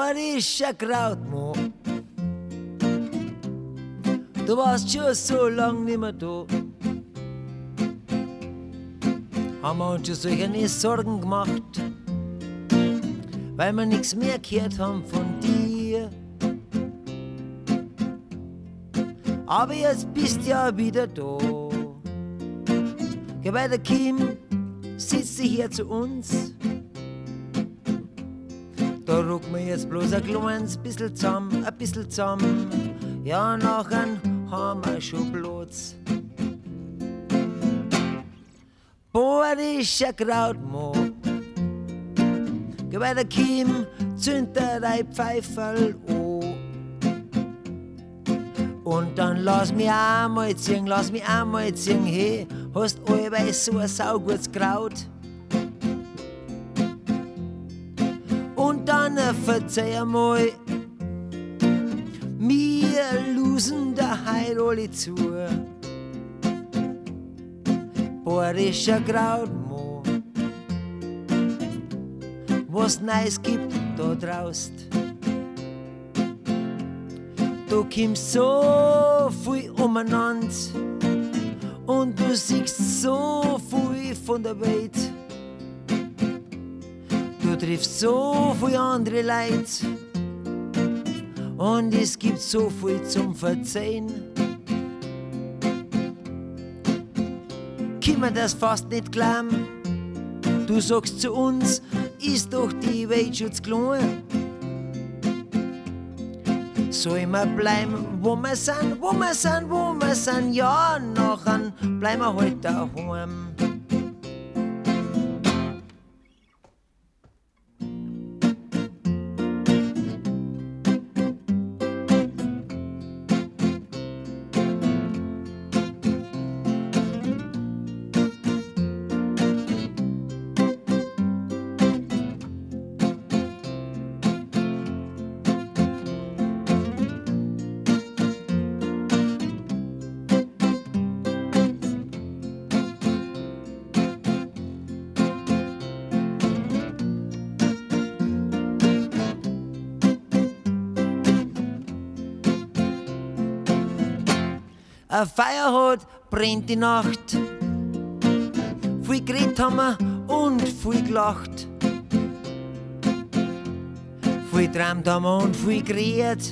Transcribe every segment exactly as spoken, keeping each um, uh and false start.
Borischer Krautmo, du warst schon so lang nimmer da. Haben wir uns schon solche Sorgen gemacht, weil wir nichts mehr gehört haben von dir. Aber jetzt bist ja wieder da. Geh bei der Kim, sitzt sie hier zu uns. Da rucken wir jetzt bloß ein kleines bisschen zusammen, ein bisschen zusammen. Ja, nachher haben wir schon Platz. Borischer Krautmo, geh bei der Kim, zünd dir dein Pfeiferl an. Und dann lass mich auch mal ziehen, lass mich auch mal ziehen, hey, hast allweil so ein saugutes Kraut. Und dann verzeih einmal, wir losen da heut alle zu. Borischer Krautmo, was Neues gibt da draußen. Du kommst so viel umeinander und du siehst so viel von der Welt. Du triffst so viele andere Leute und es gibt so viel zum Verzeihen. Kann man das fast nicht glauben? Du sagst zu uns, ist doch die Welt schon zu klein. Sollen wir bleiben, wo wir sind, wo wir sind, wo wir sind, ja, nachher bleiben wir halt daheim. Ein Feuer hat, brennt die Nacht. Viel geredet haben wir und viel gelacht. Viel träumt haben wir und viel geredet.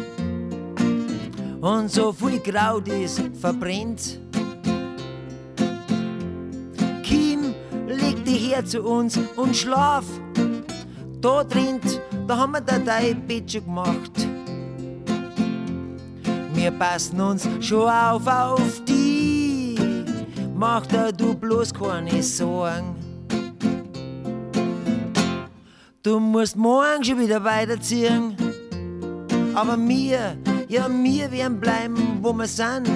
Und so viel Kraut ist verbrennt. Kim, leg dich her zu uns und schlaf. Da drin, da haben wir da dein Bett schon gemacht. Wir passen uns schon auf auf die, mach da du bloß keine Sorgen. Du musst morgen schon wieder weiterziehen, aber wir, ja wir werden bleiben, wo wir sind.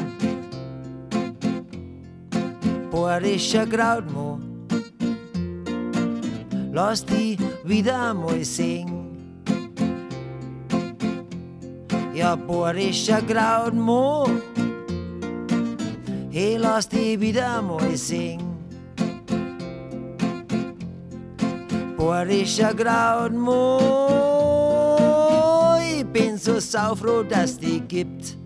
Borischer Krautmo, lass die wieder einmal singen. Ja, Borischer Krautmo, hey, lass die wieder mal singen. Borischer Krautmo, ich bin so saufroh, dass die gibt.